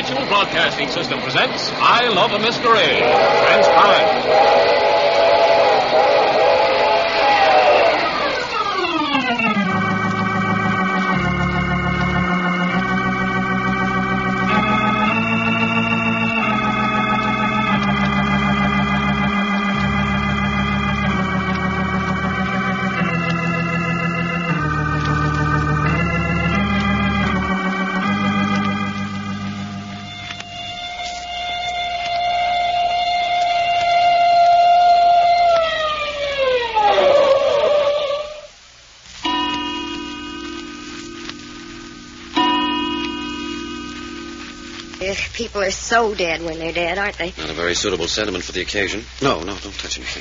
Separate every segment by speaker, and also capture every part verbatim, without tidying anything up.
Speaker 1: National Broadcasting System presents I Love a Mystery. Transcribed.
Speaker 2: People are so dead when they're dead, aren't they?
Speaker 3: Not a very suitable sentiment for the occasion. No, no, don't touch anything.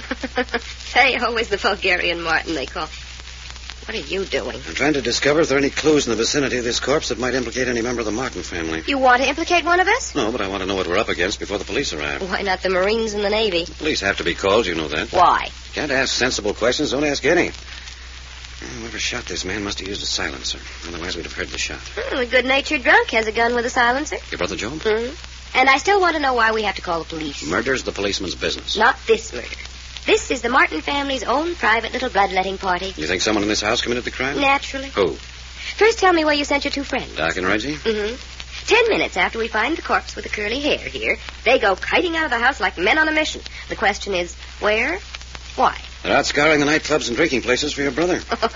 Speaker 2: Say, always the Bulgarian Martin they call. What are you doing?
Speaker 3: I'm trying to discover if there are any clues in the vicinity of this corpse that might implicate any member of the Martin family.
Speaker 2: You want to implicate one of us?
Speaker 3: No, but I want to know what we're up against before the police arrive.
Speaker 2: Why not the Marines and the Navy?
Speaker 3: The police have to be called, you know that.
Speaker 2: Why?
Speaker 3: Can't ask sensible questions, don't ask any. Whoever shot this man must have used a silencer. Otherwise, we'd have heard the shot.
Speaker 2: Hmm, a good-natured drunk has a gun with a silencer.
Speaker 3: Your brother Joe?
Speaker 2: Mm-hmm. And I still want to know why we have to call the police.
Speaker 3: Murder's the policeman's business.
Speaker 2: Not this murder. This is the Martin family's own private little bloodletting party.
Speaker 3: You think someone in this house committed the crime?
Speaker 2: Naturally.
Speaker 3: Who?
Speaker 2: First, tell me where you sent your two friends.
Speaker 3: Doc and Reggie?
Speaker 2: Mm-hmm. Ten minutes after we find the corpse with the curly hair here, they go kiting out of the house like men on a mission. The question is, where? Why?
Speaker 3: They're out scouring the nightclubs and drinking places for your brother.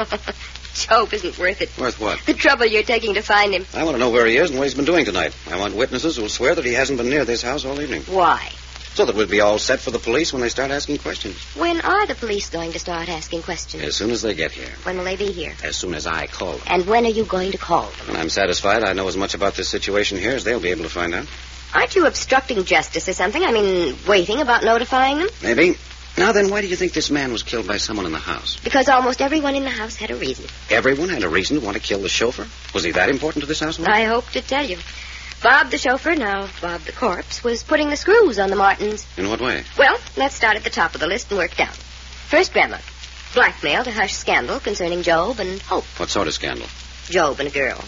Speaker 2: Job isn't worth it.
Speaker 3: Worth what?
Speaker 2: The trouble you're taking to find him.
Speaker 3: I want to know where he is and what he's been doing tonight. I want witnesses who will swear that he hasn't been near this house all evening.
Speaker 2: Why?
Speaker 3: So that we'll be all set for the police when they start asking questions.
Speaker 2: When are the police going to start asking questions?
Speaker 3: As soon as they get here.
Speaker 2: When will they be here?
Speaker 3: As soon as I call them.
Speaker 2: And when are you going to call them?
Speaker 3: When I'm satisfied I know as much about this situation here as they'll be able to find out.
Speaker 2: Aren't you obstructing justice or something? I mean, waiting about notifying them?
Speaker 3: Maybe. Now then, why do you think this man was killed by someone in the house?
Speaker 2: Because almost everyone in the house had a reason.
Speaker 3: Everyone had a reason to want to kill the chauffeur? Was he that important to this household?
Speaker 2: I hope to tell you. Bob the chauffeur, now Bob the corpse, was putting the screws on the Martins.
Speaker 3: In what way?
Speaker 2: Well, let's start at the top of the list and work down. First, Grandma. Blackmail to hush scandal concerning Job and Hope.
Speaker 3: What sort of scandal?
Speaker 2: Job and a girl.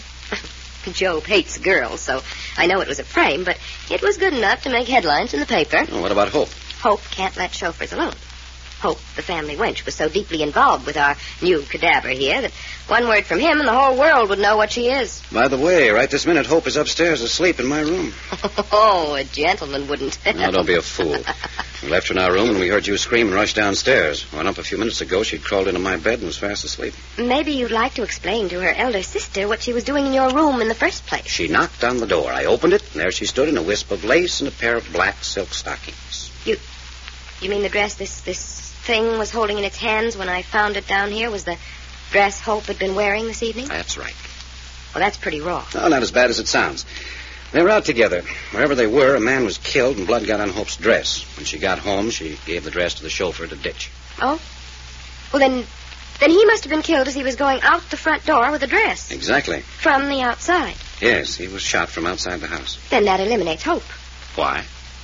Speaker 2: Job hates girls, so I know it was a frame, but it was good enough to make headlines in the paper.
Speaker 3: Oh, what about Hope?
Speaker 2: Hope can't let chauffeurs alone. Hope, the family wench, was so deeply involved with our new cadaver here that one word from him and the whole world would know what she is.
Speaker 3: By the way, right this minute, Hope is upstairs asleep in my room.
Speaker 2: Oh, a gentleman wouldn't.
Speaker 3: Now, don't be a fool. We left her in our room and we heard you scream and rush downstairs. Went up a few minutes ago. She'd crawled into my bed and was fast asleep.
Speaker 2: Maybe you'd like to explain to her elder sister what she was doing in your room in the first place.
Speaker 3: She knocked on the door. I opened it, and there she stood in a wisp of lace and a pair of black silk stockings.
Speaker 2: You, you mean the dress this, this... thing was holding in its hands when I found it down here was the dress Hope had been wearing this evening?
Speaker 3: That's right.
Speaker 2: Well, that's pretty raw.
Speaker 3: No, not as bad as it sounds. They were out together. Wherever they were, a man was killed and blood got on Hope's dress. When she got home, she gave the dress to the chauffeur to ditch.
Speaker 2: Oh? Well, then, then he must have been killed as he was going out the front door with the dress.
Speaker 3: Exactly.
Speaker 2: From the outside.
Speaker 3: Yes, he was shot from outside the house.
Speaker 2: Then that eliminates Hope.
Speaker 3: Why?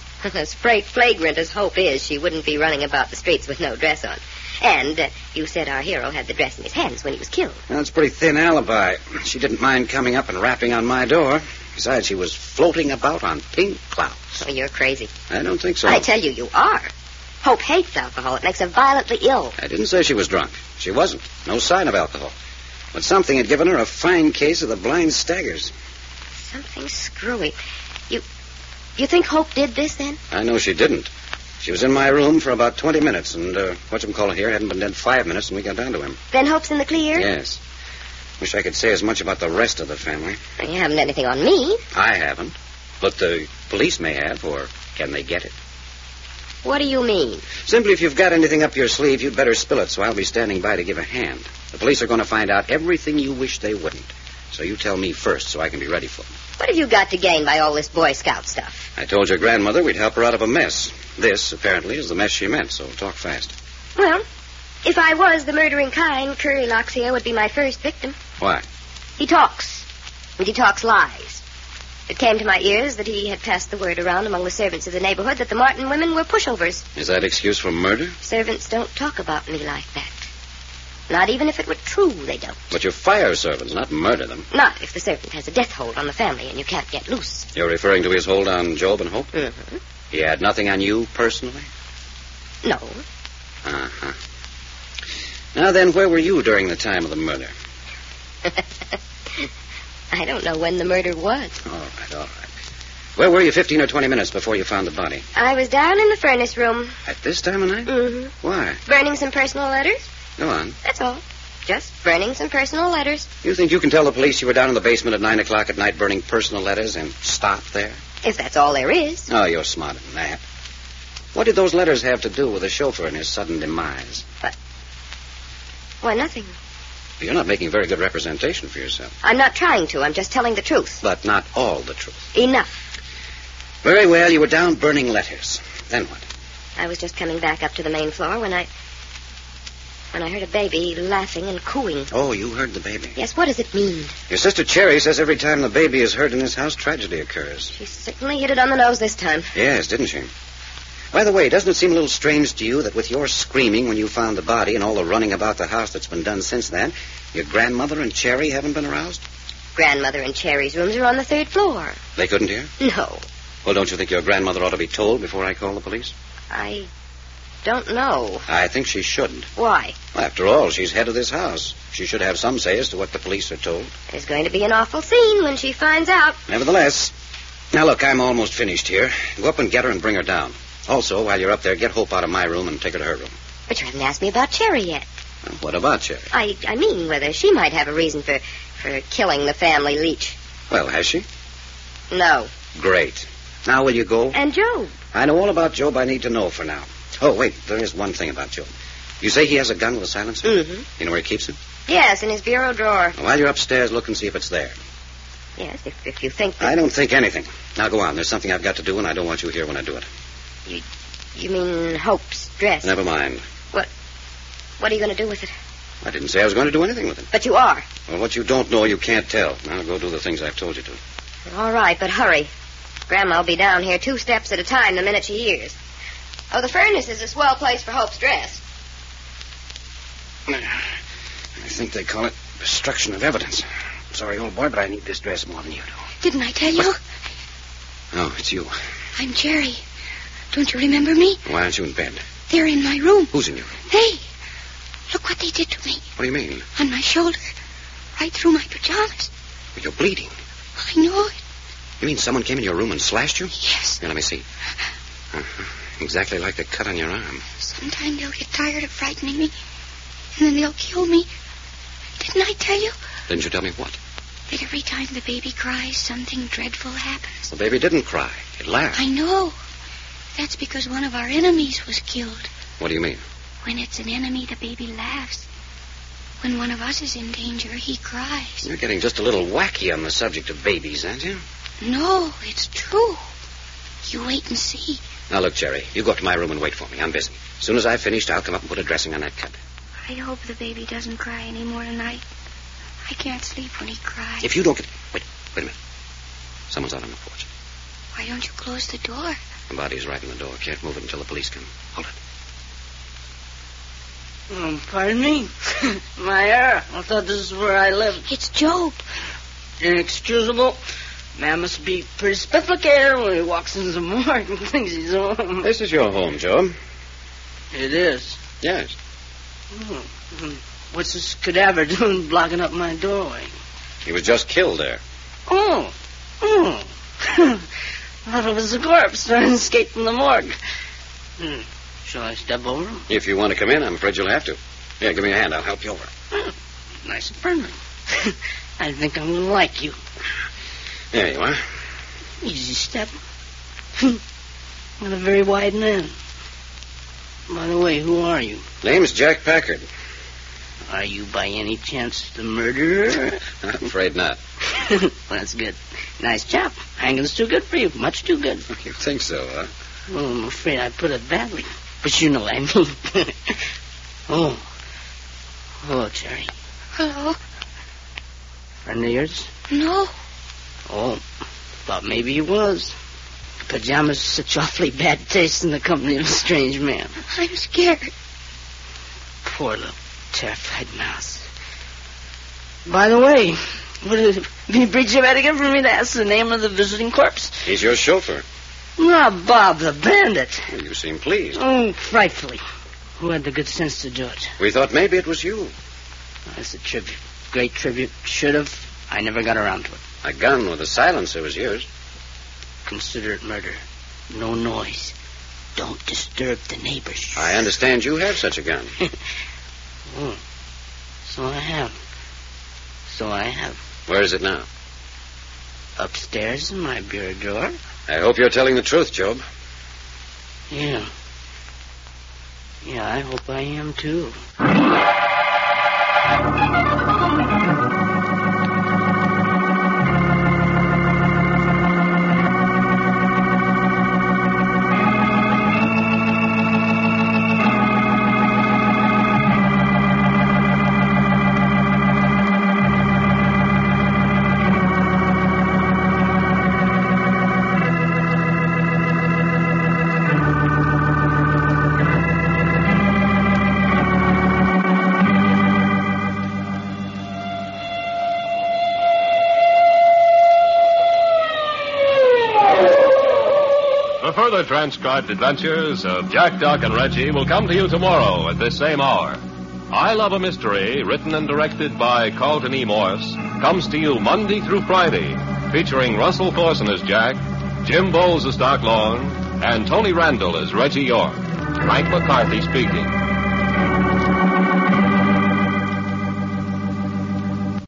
Speaker 2: As flagrant as Hope is, she wouldn't be running about the streets with no dress on. And uh, you said our hero had the dress in his hands when he was killed.
Speaker 3: Well, that's a pretty thin alibi. She didn't mind coming up and rapping on my door. Besides, she was floating about on pink clouds.
Speaker 2: Oh, you're crazy.
Speaker 3: I don't think so.
Speaker 2: I tell you, you are. Hope hates alcohol. It makes her violently ill.
Speaker 3: I didn't say she was drunk. She wasn't. No sign of alcohol. But something had given her a fine case of the blind staggers.
Speaker 2: Something screwy. You... You think Hope did this, then?
Speaker 3: I know she didn't. She was in my room for about twenty minutes, and uh, whatchamacallit here hadn't been dead five minutes when we got down to him.
Speaker 2: Then Hope's in the clear?
Speaker 3: Yes. Wish I could say as much about the rest of the family.
Speaker 2: Well, you haven't anything on me.
Speaker 3: I haven't. But the police may have, or can they get it?
Speaker 2: What do you mean?
Speaker 3: Simply, if you've got anything up your sleeve, you'd better spill it, so I'll be standing by to give a hand. The police are going to find out everything you wish they wouldn't. So you tell me first so I can be ready for them.
Speaker 2: What have you got to gain by all this Boy Scout stuff?
Speaker 3: I told your grandmother we'd help her out of a mess. This, apparently, is the mess she meant, so talk fast.
Speaker 2: Well, if I was the murdering kind, Curly Locks here would be my first victim.
Speaker 3: Why?
Speaker 2: He talks, and he talks lies. It came to my ears that he had passed the word around among the servants of the neighborhood that the Martin women were pushovers.
Speaker 3: Is that excuse for murder?
Speaker 2: Servants don't talk about me like that. Not even if it were true, they don't.
Speaker 3: But you fire servants, not murder them.
Speaker 2: Not if the servant has a death hold on the family and you can't get loose.
Speaker 3: You're referring to his hold on Job and Hope?
Speaker 2: Mm-hmm.
Speaker 3: He had nothing on you personally?
Speaker 2: No.
Speaker 3: Uh-huh. Now then, where were you during the time of the murder?
Speaker 2: I don't know when the murder was.
Speaker 3: All right, all right. Where were you fifteen or twenty minutes before you found the body?
Speaker 2: I was down in the furnace room.
Speaker 3: At this time of night?
Speaker 2: Mm-hmm.
Speaker 3: Why?
Speaker 2: Burning some personal letters.
Speaker 3: Go on.
Speaker 2: That's all. Just burning some personal letters.
Speaker 3: You think you can tell the police you were down in the basement at nine o'clock at night burning personal letters and stop there?
Speaker 2: If that's all there is.
Speaker 3: Oh, you're smarter than that. What did those letters have to do with the chauffeur and his sudden demise?
Speaker 2: What? Why, nothing.
Speaker 3: You're not making very good representation for yourself.
Speaker 2: I'm not trying to. I'm just telling the truth.
Speaker 3: But not all the truth.
Speaker 2: Enough.
Speaker 3: Very well, you were down burning letters. Then what?
Speaker 2: I was just coming back up to the main floor when I... when I heard a baby laughing and cooing.
Speaker 3: Oh, you heard the baby?
Speaker 2: Yes, what does it mean?
Speaker 3: Your sister Cherry says every time the baby is heard in this house, tragedy occurs.
Speaker 2: She certainly hit it on the nose this time.
Speaker 3: Yes, didn't she? By the way, doesn't it seem a little strange to you that with your screaming when you found the body and all the running about the house that's been done since then, your grandmother and Cherry haven't been aroused?
Speaker 2: Grandmother and Cherry's rooms are on the third floor.
Speaker 3: They couldn't hear?
Speaker 2: No.
Speaker 3: Well, don't you think your grandmother ought to be told before I call the police?
Speaker 2: I don't know.
Speaker 3: I think she shouldn't.
Speaker 2: Why?
Speaker 3: Well, after all, she's head of this house. She should have some say as to what the police are told.
Speaker 2: There's going to be an awful scene when she finds out.
Speaker 3: Nevertheless. Now, look, I'm almost finished here. Go up and get her and bring her down. Also, while you're up there, get Hope out of my room and take her to her room.
Speaker 2: But you haven't asked me about Cherry yet.
Speaker 3: Well, what about Cherry?
Speaker 2: I, I mean whether she might have a reason for, for killing the family leech.
Speaker 3: Well, has she?
Speaker 2: No.
Speaker 3: Great. Now will you go?
Speaker 2: And Job.
Speaker 3: I know all about Job I need to know for now. Oh, wait, there is one thing about Job. You say he has a gun with a silencer?
Speaker 2: Mm-hmm.
Speaker 3: You know where he keeps it?
Speaker 2: Yes, in his bureau drawer.
Speaker 3: While you're upstairs, look and see if it's there.
Speaker 2: Yes, if, if you think that...
Speaker 3: I don't think anything. Now go on. There's something I've got to do, and I don't want you here when I do it.
Speaker 2: You, you mean Hope's dress?
Speaker 3: Never mind.
Speaker 2: What, what are you going to do with it?
Speaker 3: I didn't say I was going to do anything with it.
Speaker 2: But you are.
Speaker 3: Well, what you don't know, you can't tell. Now go do the things I've told you to.
Speaker 2: All right, but hurry. Grandma'll be down here two steps at a time the minute she hears. Oh, the furnace is a swell place for Hope's dress.
Speaker 3: I think they call it destruction of evidence. Sorry, old boy, but I need this dress more than you do.
Speaker 4: Didn't I tell you?
Speaker 3: Oh, it's you.
Speaker 4: I'm Jerry. Don't you remember me?
Speaker 3: Why aren't you in bed?
Speaker 4: They're in my room.
Speaker 3: Who's in your room?
Speaker 4: They. Look what they did to me.
Speaker 3: What do you mean?
Speaker 4: On my shoulder. Right through my pajamas.
Speaker 3: Well, you're bleeding.
Speaker 4: I know it.
Speaker 3: You mean someone came in your room and slashed you?
Speaker 4: Yes.
Speaker 3: Here, let me see. Uh-huh. Exactly like the cut on your arm.
Speaker 4: Sometime they'll get tired of frightening me, and then they'll kill me. Didn't I tell you?
Speaker 3: Didn't you tell me what?
Speaker 4: That every time the baby cries, something dreadful happens.
Speaker 3: The baby didn't cry. It laughed.
Speaker 4: I know. That's because one of our enemies was killed.
Speaker 3: What do you mean?
Speaker 4: When it's an enemy, the baby laughs. When one of us is in danger, he cries.
Speaker 3: You're getting just a little wacky on the subject of babies, aren't you?
Speaker 4: No, it's true. You wait and see.
Speaker 3: Now, look, Jerry, you go up to my room and wait for me. I'm busy. As soon as I've finished, I'll come up and put a dressing on that cut.
Speaker 4: I hope the baby doesn't cry anymore tonight. I can't sleep when he cries.
Speaker 3: If you don't get... Wait, wait a minute. Someone's out on the porch.
Speaker 4: Why don't you close the door?
Speaker 3: The body's right in the door. Can't move it until the police come. Hold it.
Speaker 5: Um, pardon me? My hair. I thought this is where I lived.
Speaker 4: It's Job.
Speaker 5: Inexcusable. Man must be pretty spifflicated when he walks into the morgue and thinks he's home.
Speaker 3: This is your home, Joe.
Speaker 5: It is.
Speaker 3: Yes.
Speaker 5: Oh, what's this cadaver doing blocking up my doorway?
Speaker 3: He was just killed there.
Speaker 5: Oh. Oh. Thought it was a corpse trying to escape from the morgue. Hmm. Shall I step over him?
Speaker 3: If you want to come in, I'm afraid you'll have to. Here, give me a hand. I'll help you over.
Speaker 5: Oh, nice and friendly. I think I'm going to like you.
Speaker 3: There you are.
Speaker 5: Easy step. Not a very wide man. By the way, who are you?
Speaker 3: Name's Jack Packard.
Speaker 5: Are you by any chance the murderer?
Speaker 3: I'm afraid not.
Speaker 5: Well, that's good. Nice chap. Hanging's too good for you. Much too good.
Speaker 3: You think so, huh?
Speaker 5: Well, I'm afraid I put it badly. But you know what I mean. Oh. Hello, Cherry.
Speaker 4: Hello?
Speaker 5: Friend of yours?
Speaker 4: No.
Speaker 5: Oh. Thought maybe he was. Pajamas such awfully bad taste in the company of a strange man.
Speaker 4: I'm scared.
Speaker 5: Poor little terrified mouse. By the way, would it be breach of etiquette for me to ask the name of the visiting corpse?
Speaker 3: He's your chauffeur.
Speaker 5: Not Bob the Bandit.
Speaker 3: Well, you seem pleased.
Speaker 5: Oh, frightfully. Who had the good sense to do it?
Speaker 3: We thought maybe it was you.
Speaker 5: That's a tribute. Great tribute. Should have. I never got around to it.
Speaker 3: A gun with a silencer was yours.
Speaker 5: Consider it murder. No noise. Don't disturb the neighbors.
Speaker 3: I understand you have such a gun.
Speaker 5: Oh, so I have. So I have.
Speaker 3: Where is it now?
Speaker 5: Upstairs in my bureau drawer.
Speaker 3: I hope you're telling the truth, Job.
Speaker 5: Yeah. Yeah, I hope I am, too.
Speaker 1: Further transcribed adventures of Jack, Doc, and Reggie will come to you tomorrow at this same hour. I Love a Mystery, written and directed by Carlton E. Morse, comes to you Monday through Friday, featuring Russell Thorson as Jack, Jim Bowles as Doc Long, and Tony Randall as Reggie York. Frank McCarthy speaking.